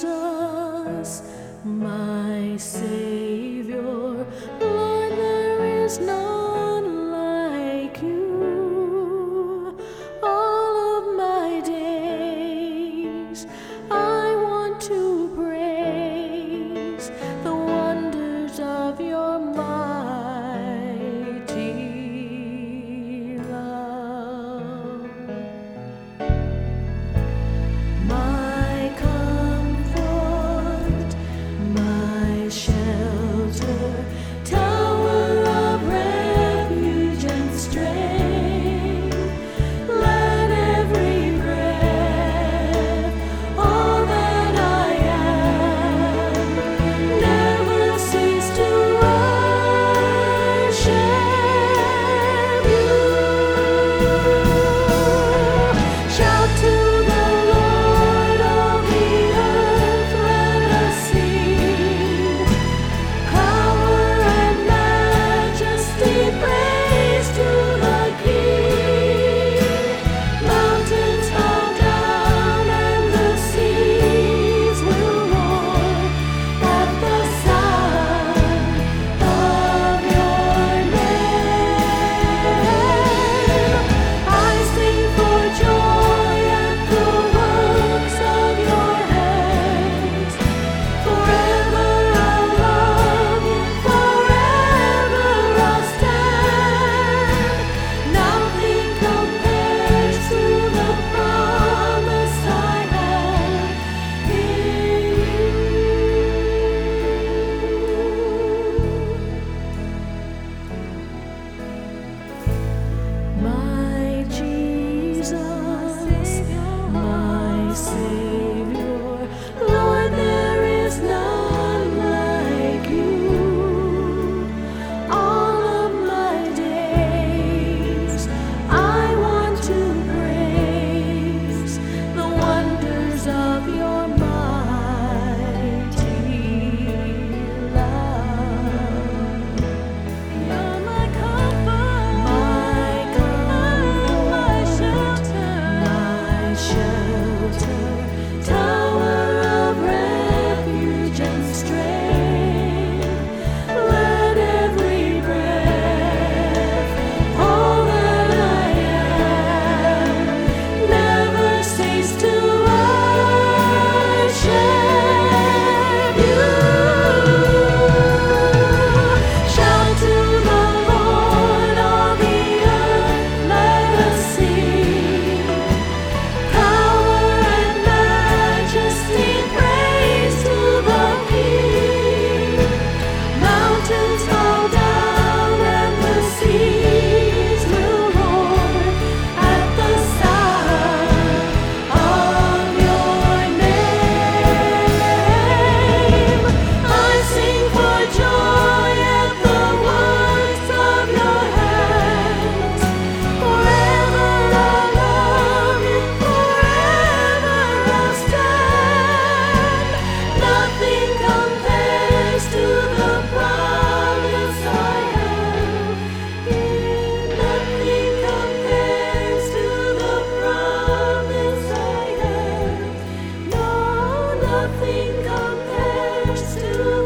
Jesus, my Savior, Lord, there is none like you. All of my days I want to praise the wonders of your mighty love. My comfort, my shelter, tower of refuge and strength. Let every breath, all that I am, never cease to worship you. Shout to the Lord of the earth, let us sing. Power and majesty, praise to the King. Mountains bow down and the seas will roar at the sound of your name. I sing for joy at the works of your hands. Forever I'll love you, forever I'll stand. Nothing compares to the promise I have in you. My Jesus, my Savior, Lord, there is none like you. All of my days I want to praise the wonders of your mighty love. You're my comfort, my shelter, tower of refuge and strength. Let every breath, all that I am, never cease to worship you. Shout to the Lord of the earth, let us sing. Power and majesty, praise to the King. Mountains bow down and the seas will roar at the sound of your name. I sing for joy at the works of your hands. Forever I'll love you, forever I'll stand. Nothing compares to the promise I have in. Nothing compares to the promise I have. No, nothing compares to